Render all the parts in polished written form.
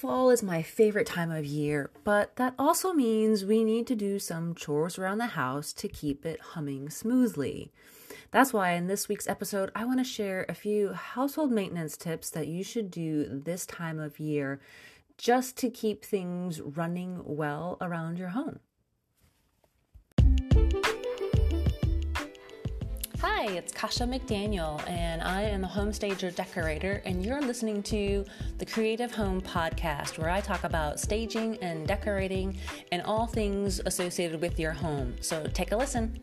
fall is my favorite time of year, but that also means we need to do some chores around the house to keep it humming smoothly. That's why in this week's episode, I want to share a few household maintenance tips that you should do this time of year just to keep things running well around your home. Hi, it's Kasha McDaniel, and I am a home stager decorator, and you're listening to the Creative Home Podcast, where I talk about staging and decorating and all things associated with your home. So take a listen.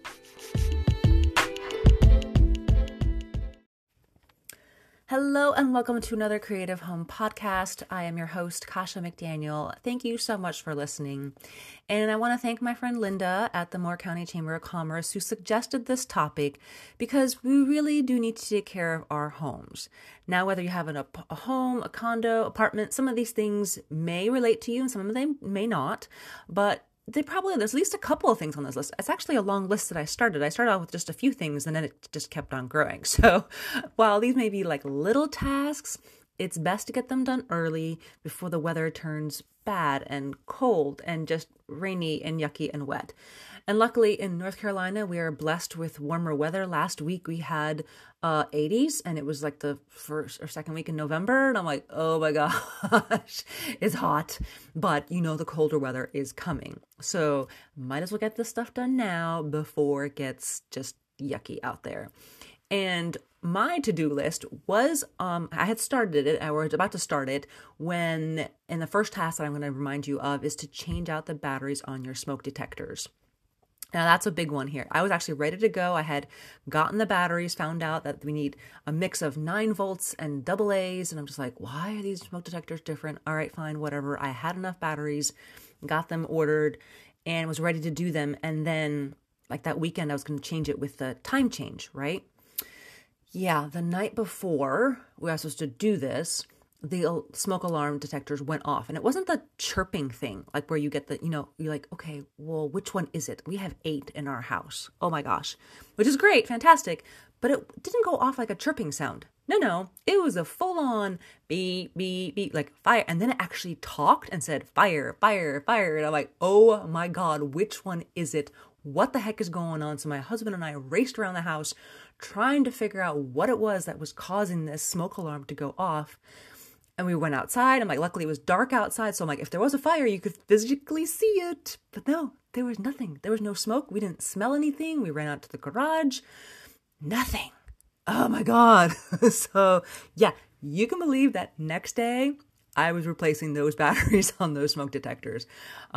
Hello and welcome to another Creative Home Podcast. I am your host, Kasha McDaniel. Thank you so much for listening. And I want to thank my friend Linda at the Moore County Chamber of Commerce who suggested this topic because we really do need to take care of our homes. Now, whether you have a home, a condo, apartment, some of these things may relate to you and some of them may not, but there's at least a couple of things on this list. It's actually a long list that I started. I started out with just a few things and then it just kept on growing. So while these may be like little tasks, it's best to get them done early before the weather turns bad and cold and just rainy and yucky and wet. And luckily in North Carolina, we are blessed with warmer weather. Last week we had 80s and it was like the first or second week in November. And I'm like, oh my gosh, it's hot. But you know the colder weather is coming. So might as well get this stuff done now before it gets just yucky out there. And my to-do list was, I had started it, I was about to start it and the first task that I'm going to remind you of is to change out the batteries on your smoke detectors. Now that's a big one here. I was actually ready to go. I had gotten the batteries, found out that we need a mix of 9 volts and AA's. And I'm just like, why are these smoke detectors different? All right, fine, whatever. I had enough batteries, got them ordered and was ready to do them. And then like that weekend, I was going to change it with the time change, right? Yeah, the night before we were supposed to do this, the smoke alarm detectors went off. And it wasn't the chirping thing, like where you get the, you're like, okay, well, which one is it? We have 8 in our house. Oh my gosh, which is great, fantastic. But it didn't go off like a chirping sound. No, it was a full on beep, beep, beep, like fire. And then it actually talked and said, fire, fire, fire. And I'm like, oh my God, which one is it? What the heck is going on? So my husband and I raced around the house trying to figure out what it was that was causing this smoke alarm to go off. And we went outside. I'm like, luckily it was dark outside. So I'm like, if there was a fire, you could physically see it. But no, there was nothing. There was no smoke. We didn't smell anything. We ran out to the garage. Nothing. Oh my God. So yeah, you can believe that next day I was replacing those batteries on those smoke detectors.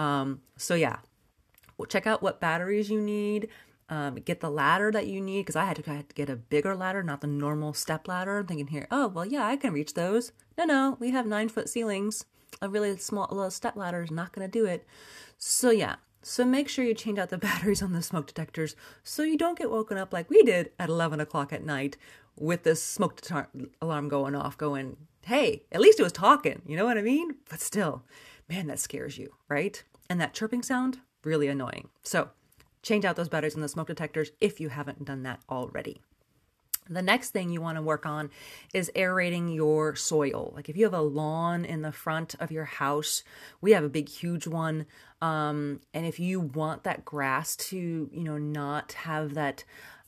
So yeah, well, check out what batteries you need. Get the ladder that you need because I had to get a bigger ladder, not the normal step ladder. I'm thinking here, oh, well, yeah, I can reach those. No, we have 9-foot ceilings. A really small little step ladder is not going to do it. So yeah, so make sure you change out the batteries on the smoke detectors so you don't get woken up like we did at 11 o'clock at night with this smoke alarm going off going, hey, at least it was talking. You know what I mean? But still, man, that scares you, right? And that chirping sound, really annoying. So change out those batteries in the smoke detectors if you haven't done that already. The next thing you want to work on is aerating your soil. Like if you have a lawn in the front of your house, we have a big, huge one. And if you want that grass to, not have that,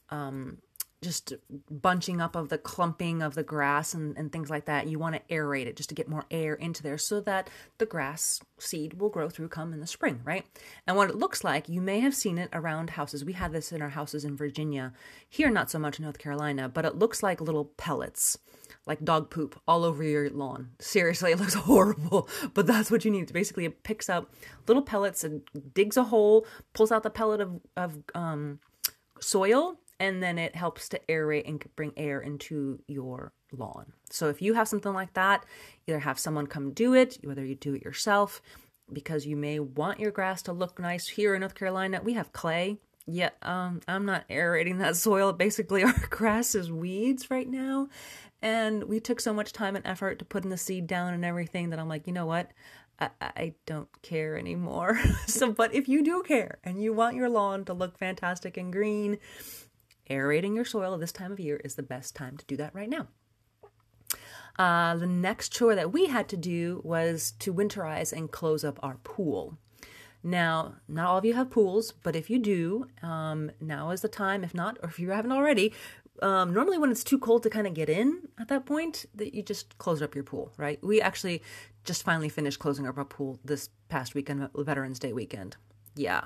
just bunching up of the clumping of the grass and things like that. You want to aerate it just to get more air into there so that the grass seed will grow through come in the spring, right? And what it looks like, you may have seen it around houses. We had this in our houses in Virginia. Here, not so much in North Carolina, but it looks like little pellets, like dog poop all over your lawn. Seriously, it looks horrible, but that's what you need. Basically, it picks up little pellets and digs a hole, pulls out the pellet of soil, and then it helps to aerate and bring air into your lawn. So if you have something like that, either have someone come do it, whether you do it yourself, because you may want your grass to look nice. Here in North Carolina, we have clay. Yet I'm not aerating that soil. Basically, our grass is weeds right now. And we took so much time and effort to putting the seed down and everything that I'm like, you know what? I don't care anymore. But if you do care and you want your lawn to look fantastic and green, aerating your soil this time of year is the best time to do that right now. The next chore that we had to do was to winterize and close up our pool. Now, not all of you have pools, but if you do, now is the time. If not, or if you haven't already, normally when it's too cold to kind of get in at that point, that you just close up your pool, right? We actually just finally finished closing up our pool this past weekend, Veterans Day weekend. Yeah.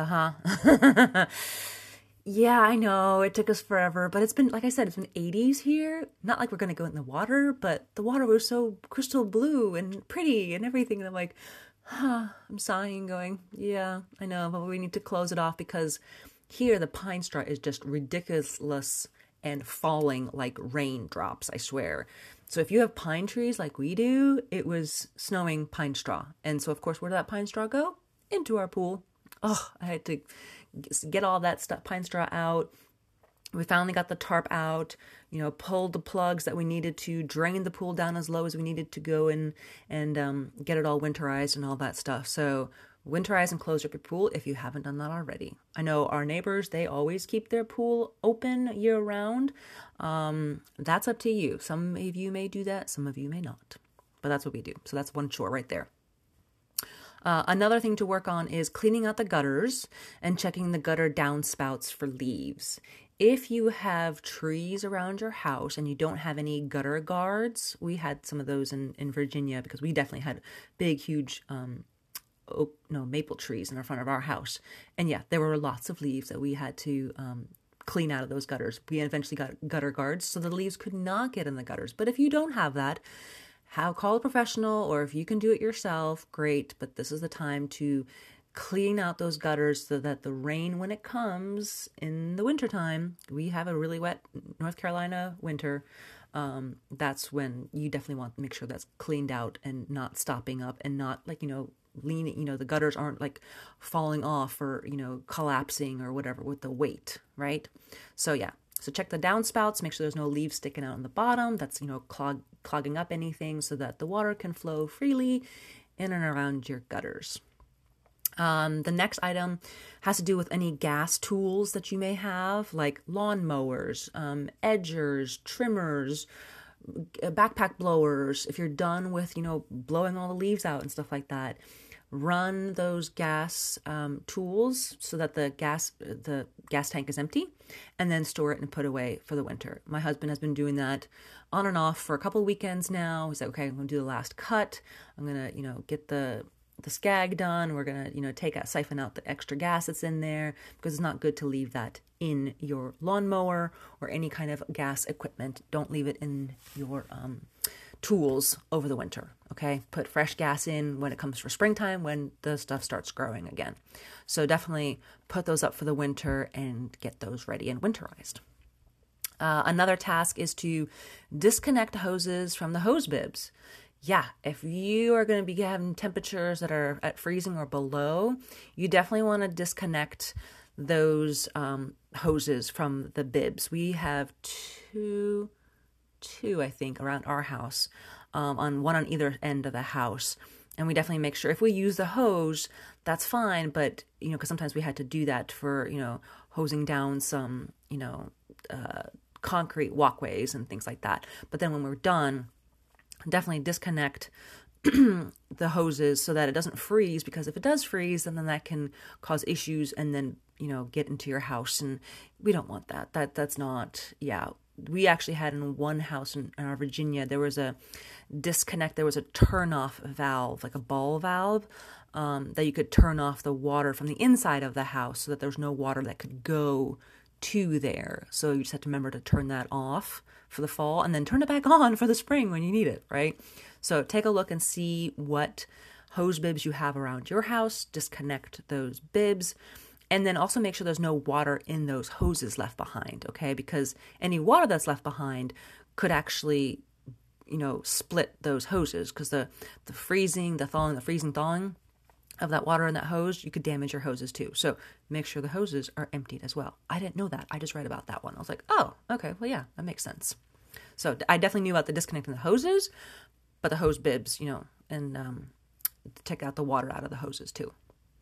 Yeah, I know. It took us forever, but it's been, like I said, it's been 80s here. Not like we're going to go in the water, but the water was so crystal blue and pretty and everything. And I'm like, I'm sighing going, yeah, I know, but we need to close it off because here the pine straw is just ridiculous and falling like raindrops, I swear. So if you have pine trees like we do, it was snowing pine straw. And so, of course, where did that pine straw go? Into our pool. Oh, I had to get all that stuff, pine straw out. We finally got the tarp out, pulled the plugs that we needed to, drain the pool down as low as we needed to go and get it all winterized and all that stuff. So winterize and close up your pool if you haven't done that already. I know our neighbors, they always keep their pool open year round. That's up to you. Some of you may do that. Some of you may not. But that's what we do. So that's one chore right there. Another thing to work on is cleaning out the gutters and checking the gutter downspouts for leaves. If you have trees around your house and you don't have any gutter guards, we had some of those in Virginia because we definitely had big, huge maple trees in the front of our house. And yeah, there were lots of leaves that we had to clean out of those gutters. We eventually got gutter guards so the leaves could not get in the gutters. But if you don't have that, call a professional, or if you can do it yourself, great. But this is the time to clean out those gutters so that the rain, when it comes in the wintertime, we have a really wet North Carolina winter. That's when you definitely want to make sure that's cleaned out and not stopping up and not leaning, the gutters aren't like falling off or, collapsing or whatever with the weight, right? So yeah. So check the downspouts, make sure there's no leaves sticking out on the bottom. That's, clogging up anything so that the water can flow freely in and around your gutters. The next item has to do with any gas tools that you may have, like lawn mowers, edgers, trimmers, backpack blowers. If you're done with, blowing all the leaves out and stuff like that, run those gas tools so that the gas tank is empty, and then store it and put away for the winter. My husband has been doing that on and off for a couple of weekends now. He's like, okay, I'm going to do the last cut. I'm going to, get the scag done. We're going to siphon out the extra gas that's in there because it's not good to leave that in your lawnmower or any kind of gas equipment. Don't leave it in your tools over the winter. Okay. Put fresh gas in when it comes for springtime, when the stuff starts growing again. So definitely put those up for the winter and get those ready and winterized. Another task is to disconnect hoses from the hose bibs. Yeah, if you are going to be having temperatures that are at freezing or below, you definitely want to disconnect those hoses from the bibs. We have two, I think, around our house, on one on either end of the house. And we definitely make sure if we use the hose, that's fine. But, because sometimes we had to do that for, hosing down some, concrete walkways and things like that. But then when we're done, definitely disconnect the hoses so that it doesn't freeze, because if it does freeze, then that can cause issues and then, get into your house. And we don't want that. That's not, yeah. We actually had in one house in our Virginia, there was a disconnect. There was a turn off valve, like a ball valve, that you could turn off the water from the inside of the house so that there was no water that could go to there. So you just have to remember to turn that off for the fall and then turn it back on for the spring when you need it, right? So take a look and see what hose bibs you have around your house, disconnect those bibs, and then also make sure there's no water in those hoses left behind, okay? Because any water that's left behind could actually, split those hoses, because the freezing, the thawing of that water in that hose, you could damage your hoses too. So make sure the hoses are emptied as well. I didn't know that. I just read about that one. I was like, oh, okay, well, yeah, that makes sense. So I definitely knew about the disconnecting the hoses, but the hose bibs, and take out the water out of the hoses too.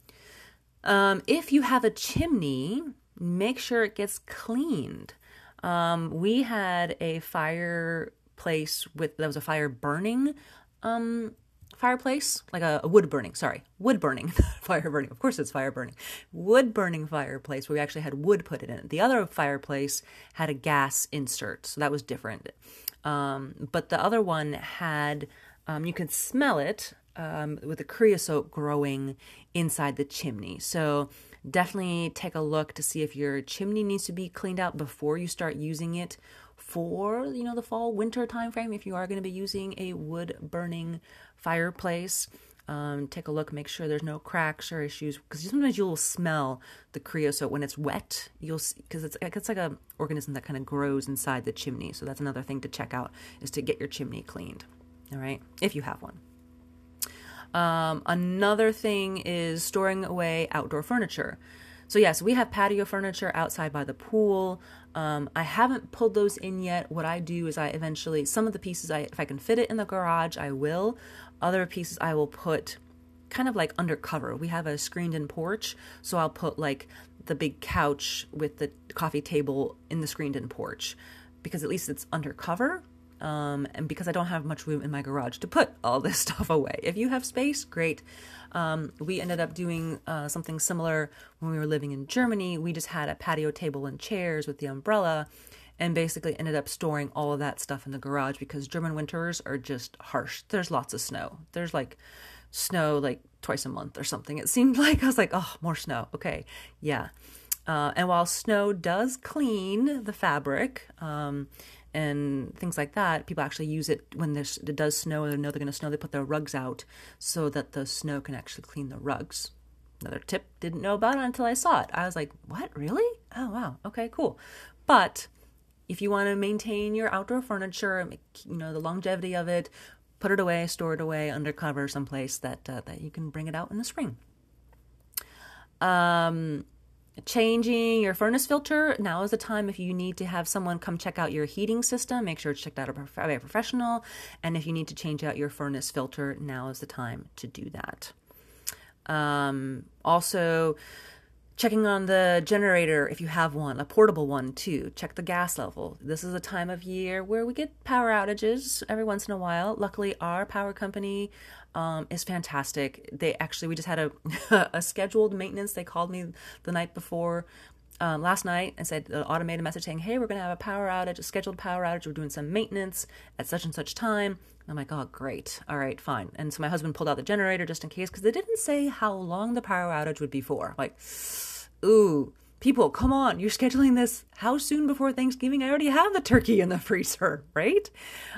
If you have a chimney, make sure it gets cleaned. We had a fire place that was a fire burning fireplace, like a wood burning fire burning. Of course it's fire burning. Wood burning fireplace where we actually had wood put in it. The other fireplace had a gas insert, so that was different. But the other one had, you could smell it with the creosote growing inside the chimney. So definitely take a look to see if your chimney needs to be cleaned out before you start using it for, the fall, winter time frame. If you are going to be using a wood burning fireplace, take a look, make sure there's no cracks or issues, because sometimes you'll smell the creosote when it's wet. Because it's like a organism that kind of grows inside the chimney. So that's another thing to check out, is to get your chimney cleaned. All right, if you have one. Another thing is storing away outdoor furniture. So yes, we have patio furniture outside by the pool. I haven't pulled those in yet. What I do is I eventually, some of the pieces, if I can fit it in the garage, I will. Other pieces I will put kind of like undercover. We have a screened-in porch, so I'll put like the big couch with the coffee table in the screened-in porch, because at least it's undercover. And because I don't have much room in my garage to put all this stuff away. If you have space, great. We ended up doing something similar when we were living in Germany. We just had a patio table and chairs with the umbrella, and basically ended up storing all of that stuff in the garage because German winters are just harsh. There's lots of snow. There's like snow like twice a month or something. It seemed like, I was like, oh, more snow. Okay. Yeah. And while snow does clean the fabric, and things like that, people actually use it when it does snow and they know they're going to snow. They put their rugs out so that the snow can actually clean the rugs. Another tip, didn't know about it until I saw it. I was like, what, really? Oh, wow. Okay, cool. But if you want to maintain your outdoor furniture, the longevity of it, put it away, store it away undercover someplace that you can bring it out in the spring. Changing your furnace filter. Now is the time if you need to have someone come check out your heating system. Make sure it's checked out by a professional. And if you need to change out your furnace filter, now is the time to do that. Also, checking on the generator if you have one, a portable one too. Check the gas level. This is a time of year where we get power outages every once in a while. Luckily, our power company is fantastic. We just had a scheduled maintenance. They called me the night before, last night, and said an automated message saying, hey, we're going to have a power outage, a scheduled power outage. We're doing some maintenance at such and such time. I'm like, oh, great. All right, fine. And so my husband pulled out the generator just in case, because they didn't say how long the power outage would be for. Like, ooh, people, come on. You're scheduling this how soon before Thanksgiving? I already have the turkey in the freezer, right?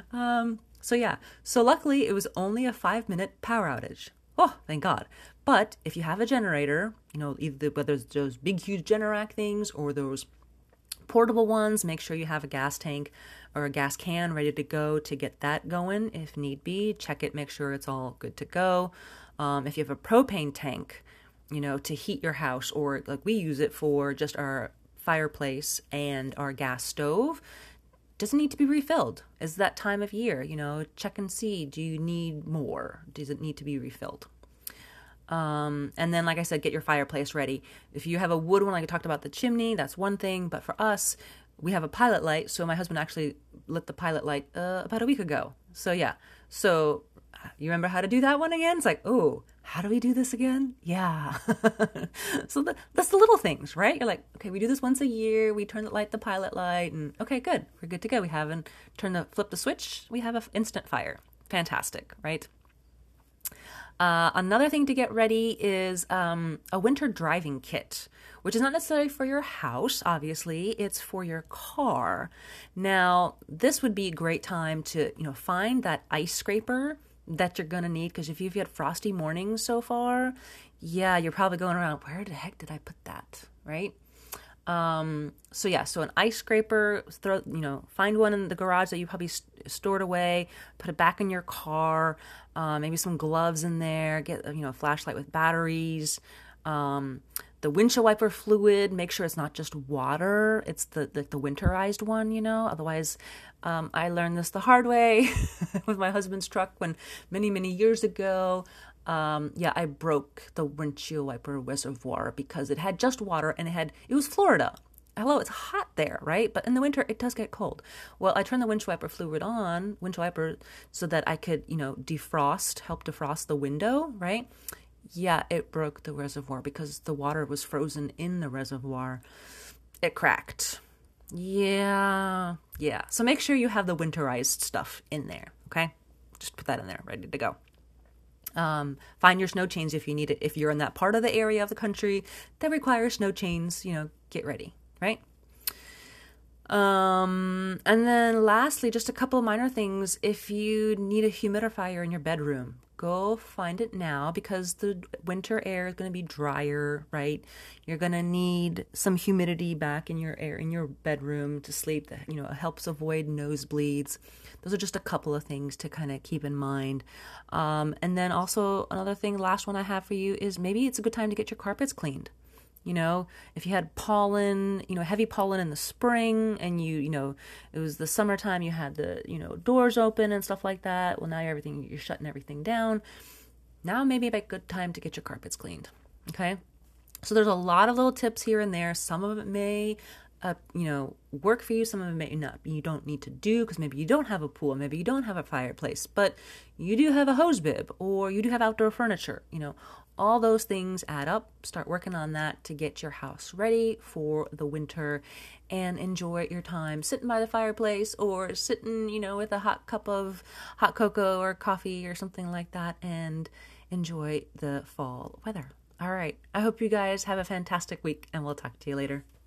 So luckily it was only a 5-minute power outage. Oh, thank God. But if you have a generator, either whether it's those big, huge Generac things or those portable ones, make sure you have a gas tank or a gas can ready to go to get that going if need be. Check it, make sure it's all good to go. If you have a propane tank, to heat your house, or like we use it for just our fireplace and our gas stove, doesn't need to be refilled. It's that time of year, check and see, do you need more? Does it need to be refilled? And then, like I said, get your fireplace ready. If you have a wood one, like I talked about the chimney, that's one thing. But for us, we have a pilot light. So my husband actually lit the pilot light about a week ago. So yeah. So you remember how to do that one again? It's like, oh, how do we do this again? Yeah. So that's the little things, right? You're like, okay, we do this once a year. We turn the pilot light, and okay, good. We're good to go. We haven't flip the switch. We have an instant fire. Fantastic, right? Another thing to get ready is a winter driving kit, which is not necessarily for your house, obviously. It's for your car. Now, this would be a great time to, find that ice scraper that you're going to need, because if you've had frosty mornings so far, yeah, you're probably going around, where the heck did I put that, right? So an ice scraper, find one in the garage that you probably stored away, put it back in your car, maybe some gloves in there, get, a flashlight with batteries, the windshield wiper fluid, make sure it's not just water, it's the winterized one, otherwise, I learned this the hard way with my husband's truck when many, many years ago. I broke the windshield wiper reservoir because it had just water and it was Florida. hello, it's hot there, right? But in the winter, it does get cold. Well, I turned the windshield wiper fluid on, windshield wiper, so that I could, help defrost the window, right? Yeah, it broke the reservoir because the water was frozen in the reservoir. It cracked. Yeah. So make sure you have the winterized stuff in there, okay? Just put that in there, ready to go. Find your snow chains if you need it. If you're in that part of the area of the country that requires snow chains, get ready, right? And then lastly, just a couple of minor things. If you need a humidifier in your bedroom, go find it now because the winter air is going to be drier, right? You're going to need some humidity back in your air in your bedroom to sleep. That, it helps avoid nosebleeds. Those are just a couple of things to kind of keep in mind. And then also another thing, last one I have for you is maybe it's a good time to get your carpets cleaned. If you had pollen, heavy pollen in the spring and it was the summertime, you had the, doors open and stuff like that. Well, now you're shutting everything down. Now maybe a good time to get your carpets cleaned. Okay. So there's a lot of little tips here and there. Some of it may, work for you. Some of it may not. You don't need to do because maybe you don't have a pool. Maybe you don't have a fireplace, but you do have a hose bib or you do have outdoor furniture, all those things add up. Start working on that to get your house ready for the winter and enjoy your time sitting by the fireplace or sitting, with a hot cup of hot cocoa or coffee or something like that and enjoy the fall weather. All right. I hope you guys have a fantastic week and we'll talk to you later.